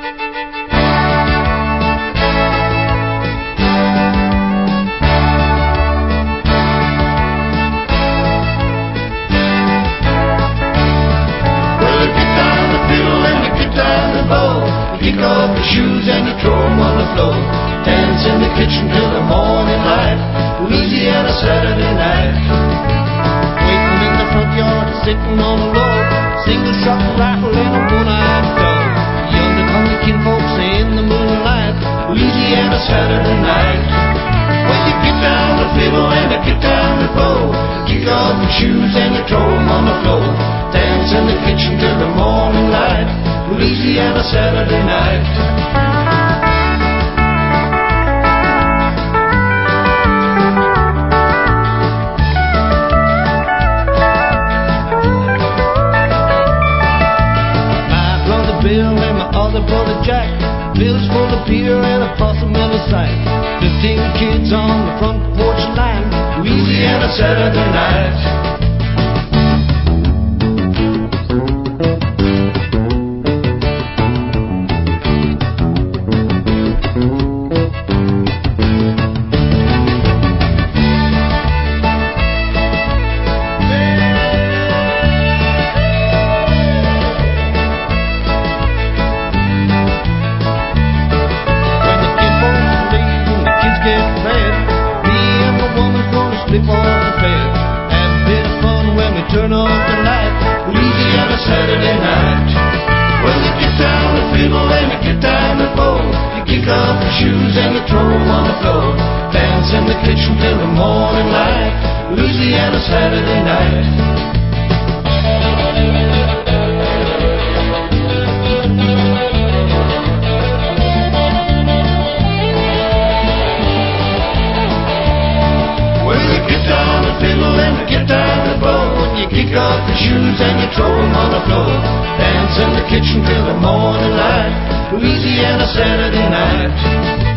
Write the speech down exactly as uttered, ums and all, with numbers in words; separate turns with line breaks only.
Kick off your shoes and you throw them on the floor. Dance in the kitchen till the morning light. Louisiana Saturday night. Waiting in the front yard, sitting on the log. Single shot rifle and a one-eyed dog. Young to come to kinfolks in the moonlight. Louisiana Saturday night. Well, you get down the fiddle and you get down the bow. Kick off your shoes and you throw them on the floor. Dance in the kitchen till the morning light. Louisiana Saturday night. My brother Bill and my other brother Jack. Bill's full of beer and a possible sight. Fifteen kids on the front porch line. Louisiana Saturday night. Turn off the light, Louisiana Saturday night. Well, you get down the fiddle and you get down the bow. You kick off your shoes and you throw them on the floor. Dance in the kitchen till the morning light, Louisiana Saturday night. You kick off your shoes and you throw them on the floor. Dance in the kitchen till the morning light, Louisiana Saturday night.